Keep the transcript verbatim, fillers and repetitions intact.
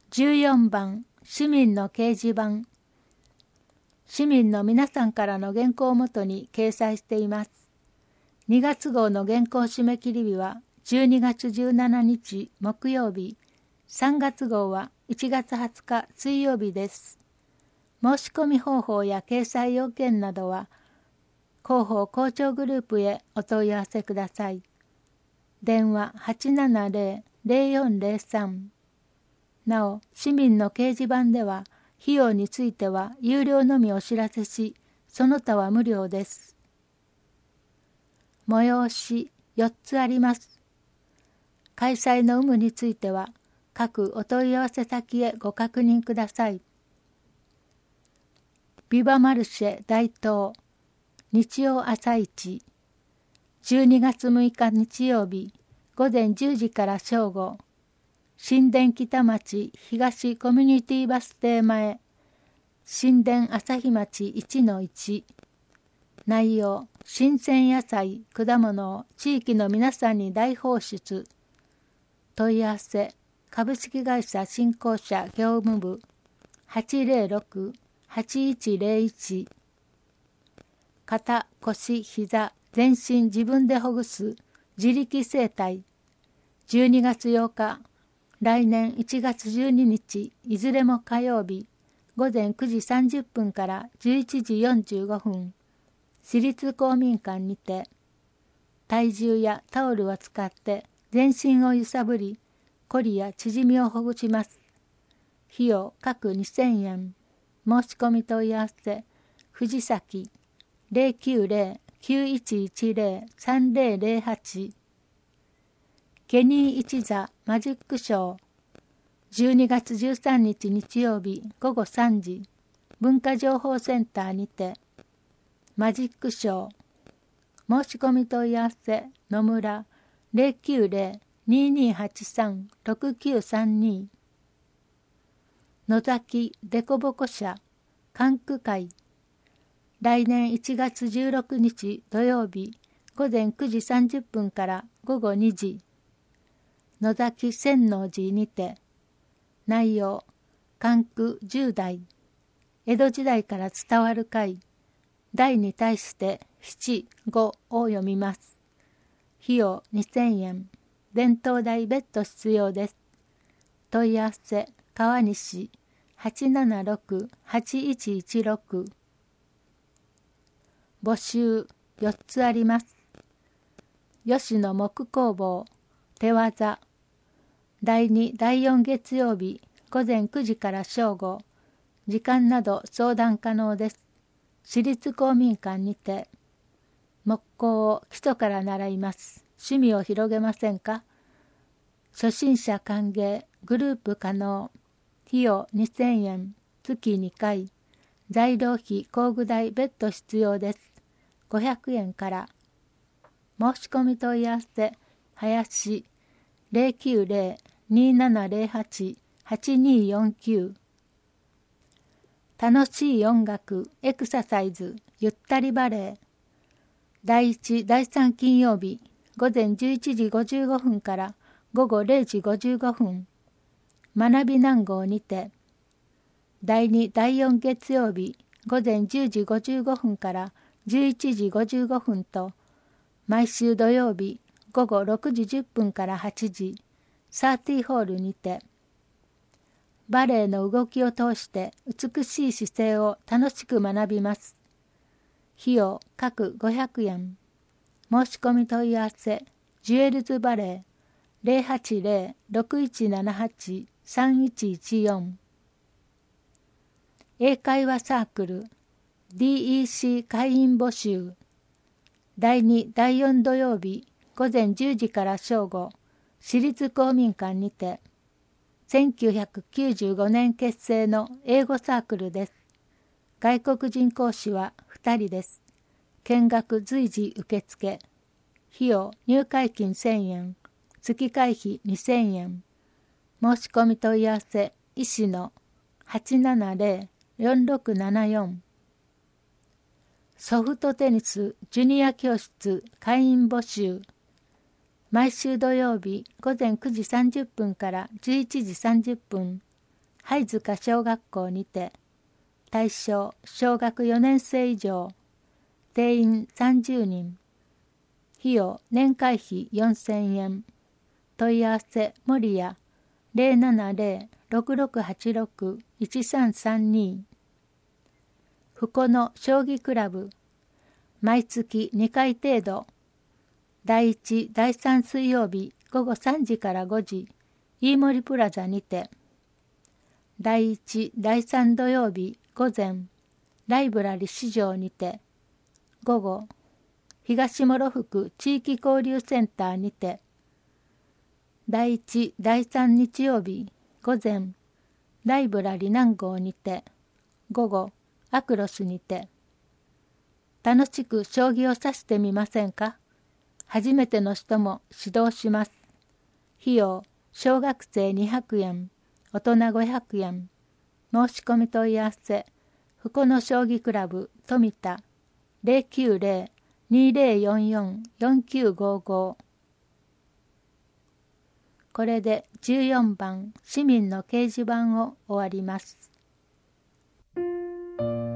じゅうよんばん、市民の掲示板。市民の皆さんからの原稿をもとに掲載しています。にがつ号の原稿締め切り日はじゅうにがつじゅうしちにち木曜日、さんがつ号はいちがつはつか水曜日です。申し込み方法や掲載要件などは、広報校長グループへお問い合わせください。電話 はちななゼロ ゼロよんゼロさん。なお、市民の掲示板では、費用については有料のみお知らせし、その他は無料です。催しよっつあります。開催の有無については、各お問い合わせ先へご確認ください。ビバマルシェ大東日曜朝市じゅうにがつむいか日曜日午前じゅうじから正午、新田北町東コミュニティバス停前、新田朝日町 いちのいち。内容、新鮮野菜、果物を地域の皆さんに大放出。問い合わせ、株式会社振興社業務部 はちゼロろく はちいちゼロいち。肩、腰、膝、全身自分でほぐす自力整体。じゅうにがつようか、来年いちがつじゅうににち、いずれも火曜日、午前くじさんじゅっぷんからじゅういちじよんじゅうごふん、市立公民館にて、体重やタオルを使って全身を揺さぶり、こりや縮みをほぐします。費用各にせんえん。申し込み問い合わせ、藤崎 ゼロきゅうゼロ きゅういちいちゼロ さんゼロゼロはち。ケニー一座マジックショーじゅうにがつじゅうさんにち日曜日午後さんじ、文化情報センターにてマジックショー。申し込み問い合わせ野村 ゼロきゅうゼロ ににはちさん ろくきゅうさんに。野崎デコボコ社観区会来年いちがつじゅうろくにち土曜日午前くじさんじゅっぷんからごごにじ、野崎千王寺にて。内容、観区じゅうだい、江戸時代から伝わる会、題に対してなな、ごを読みます。費用にせんえん、伝統代別途必要です。問い合わせ、川西 はちななろく はちいちいちろく。募集よっつあります。吉野木工房手技だいにだいよん月曜日午前くじから正午、時間など相談可能です。市立公民館にて。木工を基礎から習います。趣味を広げませんか？初心者歓迎、グループ可能。費用にせんえん、月にかい。材料費工具代別途必要です。ごひゃくえんから。申し込み問い合わせ、林 ゼロきゅうゼロ にななゼロはち はちによんきゅう。楽しい音楽、エクササイズ、ゆったりバレエ。だいいち、だいさん金曜日、午前じゅういちじごじゅうごふんから午後れいじごじゅうごふん。学び南郷にて。だいに、だいよん月曜日、午前じゅうじごじゅうごふんからじゅういちじごじゅうごふんと、毎週土曜日、午後ろくじじゅっぷんからはちじ、サーティーホールにて。バレエの動きを通して美しい姿勢を楽しく学びます。費用各ごひゃくえん。申し込み問い合わせ、ジュエルズバレエ ゼロはちゼロ ろくいちななはち さんいちいちよん。英会話サークル ディーイーシー 会員募集。だいに、だいよん土曜日、午前じゅうじから正午、市立公民館にて。せんきゅうひゃくきゅうじゅうごねん結成の英語サークルです。外国人講師はふたりです。見学随時受付。費用入会金せんえん、月会費にせんえん。申し込み問い合わせ、石野 はちななゼロ よんろくななよん。ソフトテニスジュニア教室会員募集。毎週土曜日午前くじさんじゅっぷんからじゅういちじさんじゅっぷん、 拝塚小学校にて、対象小学よねん生以上、定員さんじゅうにん、費用年会費よんせんえん、問い合わせ森谷 ゼロななゼロ ろくろくはちろく いちさんさんに。ふこの将棋クラブ、毎月にかい程度、だいいち、だいさん水曜日午後さんじからごじ、飯森プラザにて、だいいち、だいさん土曜日午前、ライブラリ市場にて、午後、東諸福地域交流センターにて、だいいち、だいさん日曜日午前、ライブラリ南郷にて、午後、アクロスにて、楽しく将棋を指してみませんか？初めての人も指導します。費用、小学生にひゃくえん、大人ごひゃくえん。申し込み問い合わせ、ふこの将棋クラブ富田 ゼロきゅうゼロ にゼロよんよん よんきゅうごご。これでじゅうよんばん市民の掲示板を終わります。